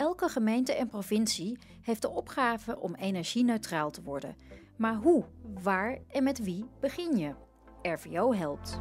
Elke gemeente en provincie heeft de opgave om energie-neutraal te worden. Maar hoe, waar en met wie begin je? RVO helpt.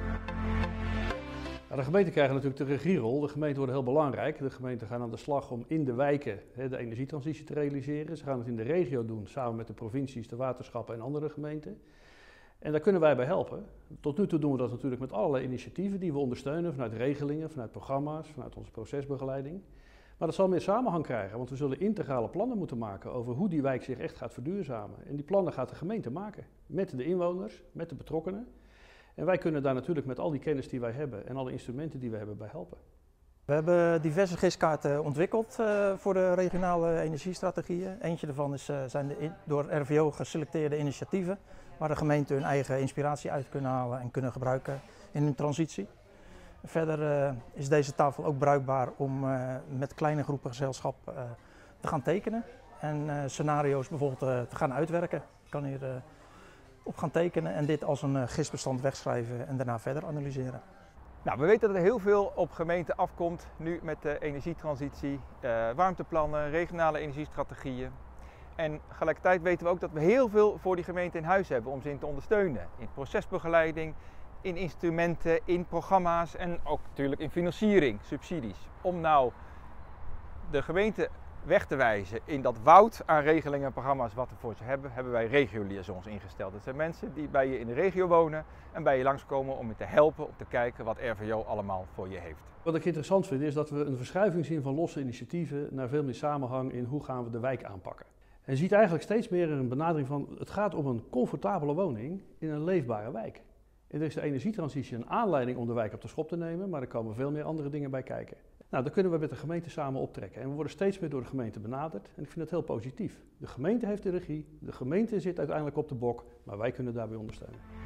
De gemeenten krijgen natuurlijk de regierol. De gemeenten worden heel belangrijk. De gemeenten gaan aan de slag om in de wijken de energietransitie te realiseren. Ze gaan het in de regio doen, samen met de provincies, de waterschappen en andere gemeenten. En daar kunnen wij bij helpen. Tot nu toe doen we dat natuurlijk met allerlei initiatieven die we ondersteunen vanuit regelingen, vanuit programma's, vanuit onze procesbegeleiding. Maar dat zal meer samenhang krijgen, want we zullen integrale plannen moeten maken over hoe die wijk zich echt gaat verduurzamen. En die plannen gaat de gemeente maken, met de inwoners, met de betrokkenen. En wij kunnen daar natuurlijk met al die kennis die wij hebben en alle instrumenten die we hebben bij helpen. We hebben diverse giskaarten ontwikkeld voor de regionale energiestrategieën. Eentje daarvan zijn de door RVO geselecteerde initiatieven waar de gemeenten hun eigen inspiratie uit kunnen halen en kunnen gebruiken in hun transitie. Verder is deze tafel ook bruikbaar om met kleine groepen gezelschap te gaan tekenen en scenario's bijvoorbeeld te gaan uitwerken. Ik kan hier op gaan tekenen en dit als een gisbestand wegschrijven en daarna verder analyseren. Nou, we weten dat er heel veel op gemeenten afkomt nu met de energietransitie, warmteplannen, regionale energiestrategieën. En tegelijkertijd weten we ook dat we heel veel voor die gemeente in huis hebben om ze in te ondersteunen. In procesbegeleiding, in instrumenten, in programma's en ook natuurlijk in financiering, subsidies. Om nou de gemeente weg te wijzen in dat woud aan regelingen en programma's wat we voor ze hebben, hebben wij regio-liaisons ingesteld. Dat zijn mensen die bij je in de regio wonen en bij je langskomen om je te helpen, om te kijken wat RVO allemaal voor je heeft. Wat ik interessant vind is dat we een verschuiving zien van losse initiatieven naar veel meer samenhang in hoe gaan we de wijk aanpakken. En je ziet eigenlijk steeds meer een benadering van het gaat om een comfortabele woning in een leefbare wijk. En er is de energietransitie een aanleiding om de wijk op de schop te nemen, maar er komen veel meer andere dingen bij kijken. Nou, daar kunnen we met de gemeente samen optrekken. En we worden steeds meer door de gemeente benaderd. En ik vind dat heel positief. De gemeente heeft de regie, de gemeente zit uiteindelijk op de bok, maar wij kunnen daarbij ondersteunen.